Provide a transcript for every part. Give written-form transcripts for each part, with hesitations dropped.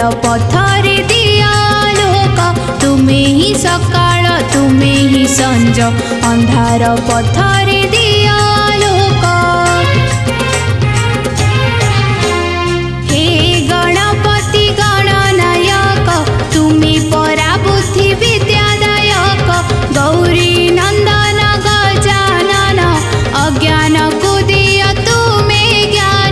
पथरे दिया लोक तुमे ही सकाळ तुमे ही संज अंधार पथरे दिया लोक। हे गणपति गणनायक तुमे परा बुद्धि विद्यादायक गौरी नंदन गजानन अज्ञान को दिया तुमे ज्ञान।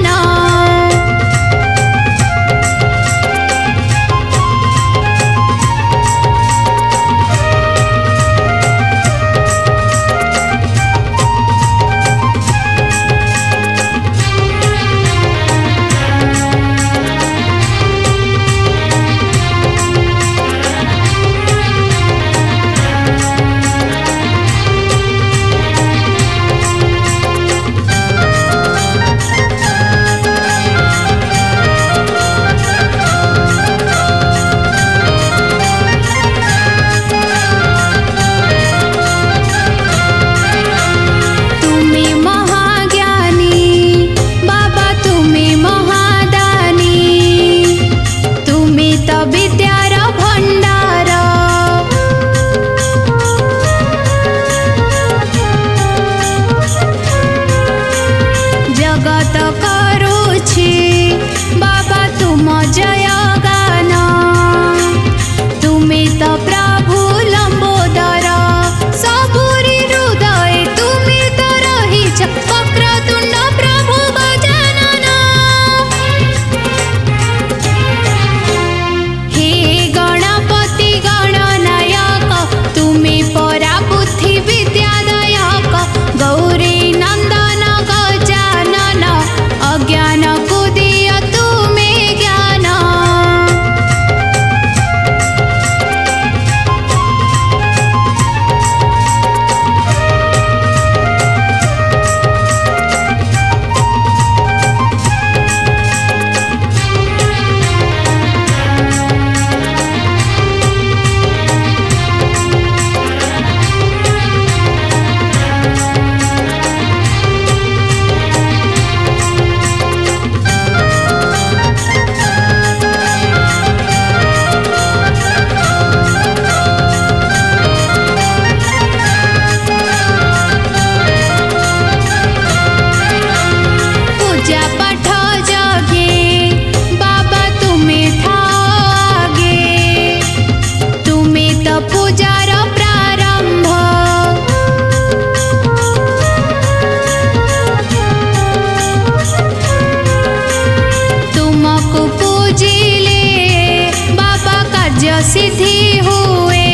सिद्धि हुए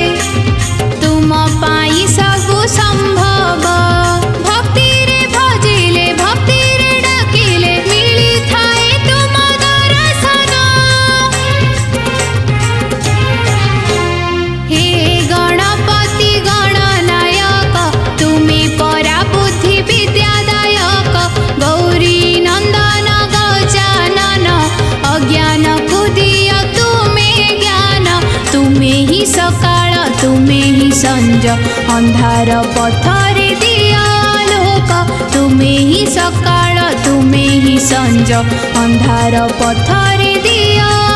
तुम पाई सबु संभव भक्ति रे भजिले भक्ति रे डाकिले मिली थाए तुम दर्शन। हे गणपति गणनायक तुमे परा बुद्धि विद्यादायक गौरी नंदन गजानन अज्ञान को दिया तुमे ही सकाळ तुमे ही संज अंधार पथरे दिया लोक तुमे ही सकाळ तुमे ही संज अंधार पथरे दिया।